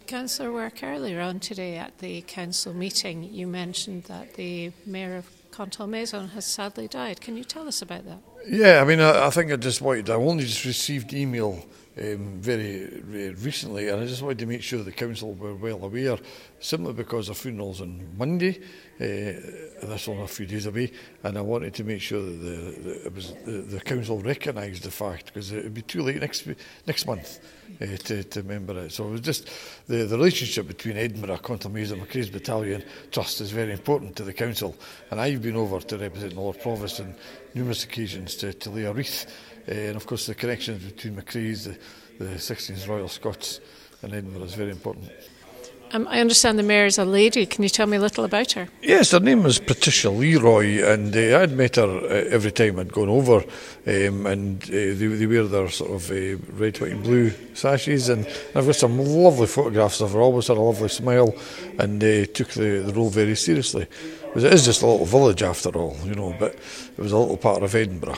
Councillor Work, earlier on today at the council meeting, you mentioned that the Mayor of Contalmaison has sadly died. Can you tell us about that? Yeah, I mean, I think I only just received email very recently, and I just wanted to make sure the council were well aware, simply because the funeral's on Monday, and that's only a few days away, and I wanted to make sure that the council recognised the fact, because it would be too late next month to remember it. So it was just the relationship between Edinburgh, Contalmaison, Macraes Battalion Trust is very important to the council, and I've been over to represent the Lord Provost on numerous occasions to lay a wreath. And of course the connections between Macraes, the 16th Royal Scots and Edinburgh is very important. I understand the Mayor is a lady. Can you tell me a little about her? Yes, her name was Patricia Leroy, and I'd met her every time I'd gone over, and they wear their sort of red, white and blue sashes, and I've got some lovely photographs of her, always had a lovely smile, and took the role very seriously. Because it is just a little village after all, but it was a little part of Edinburgh.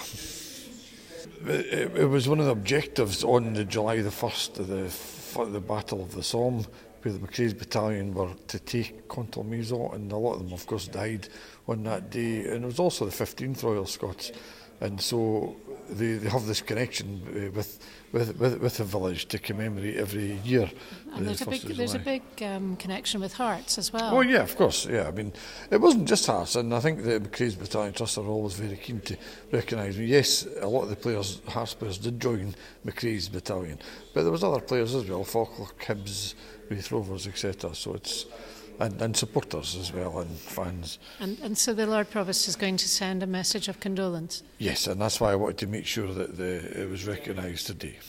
It was one of the objectives on the July the 1st of the Battle of the Somme, where the Macraes Battalion were to take Contalmaison, and a lot of them of course died on that day, and it was also the 15th Royal Scots, and so they have this connection with the village to commemorate every year. And there's a big connection with Hearts as well. Oh yeah, of course, yeah. I mean, it wasn't just Hearts, and I think the Macraes Battalion Trust are always very keen to recognise. Yes, a lot of the Hearts players did join Macraes Battalion, but there was other players as well, Falkirk, Hibs, Raith Rovers, etc. So it's and supporters as well, and fans. And so the Lord Provost is going to send a message of condolence? Yes, and that's why I wanted to make sure that it was recognised today.